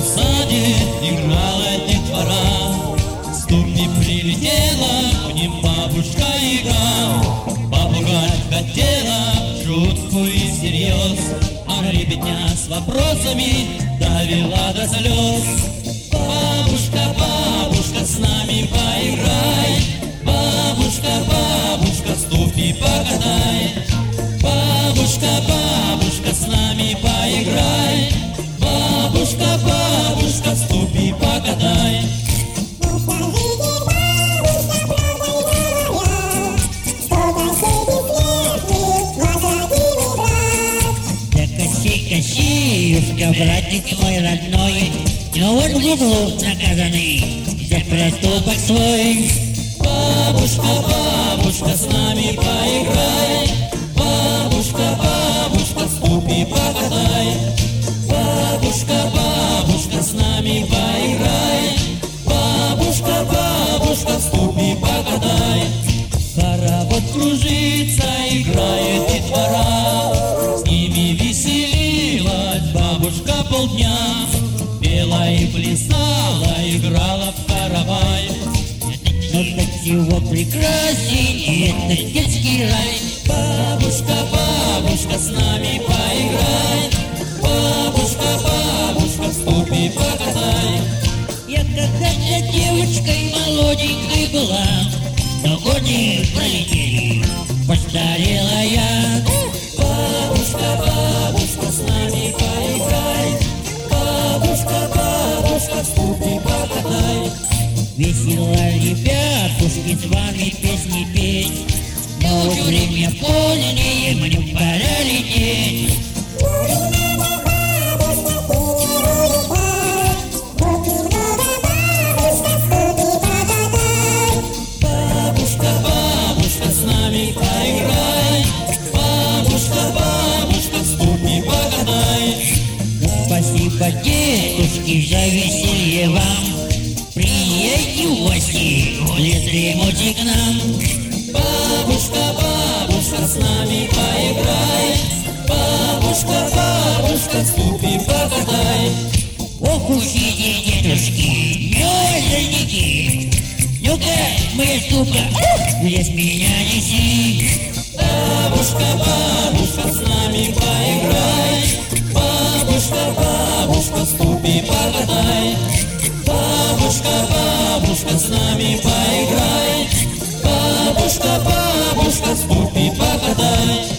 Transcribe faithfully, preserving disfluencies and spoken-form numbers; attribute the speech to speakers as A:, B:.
A: саде играла детвора. Ступни прилетела, к ним бабушка играла. Попугать хотела шутку и всерьез, а ребятня с вопросами довела до слез. Бабушка, бабушка, с нами поиграй. Бабушка, бабушка, ступни покатай. Бабушка, бабушка, с нами поиграй. Бабушка, бабушка, ступни покатай.
B: Кощеюшка, братик мой родной, но вот в углу наказанный за проступок свой.
A: Бабушка, бабушка, с нами поиграй. Бабушка, бабушка, ступни покатай. Бабушка, бабушка, с нами поиграй. Бабушка, бабушка, ступни покатай. Хоровод кружится, играет детвора. С ними веселилась бабушка полдня. Пела и плясала, играла в каравай.
B: Но до чего прекрасен этот детский рай.
A: Бабушка, бабушка, с нами поиграй. Бабушка, бабушка, ступни покатай.
B: Я когда-то девочкой молоденькой была, но годы пролетели, постарела я.
A: Бабушка, бабушка, с нами поиграй. Бабушка, бабушка, ступни покатай.
B: Весело, ребятушки, с вами песни петь, но уж время позднее, мне пора лететь.
A: Бабушка, бабушка, с нами поиграй. Бабушка, бабушка, ступни покатай.
B: Спасибо, дедушки, за веселье вам. Приедьте в гости, если можете к нам.
A: Бабушка, бабушка, с нами поиграй. Бабушка, бабушка, ступни покатай.
B: Ох уж эти дедушки, мёрзельники. Ну-ка, моя ступка, в лес меня неси.
A: Бабушка, бабушка, с нами поиграй. Бабушка, бабушка, ступни покатай. Бабушка, бабушка, с нами поиграй. Бабушка, бабушка, ступни покатай.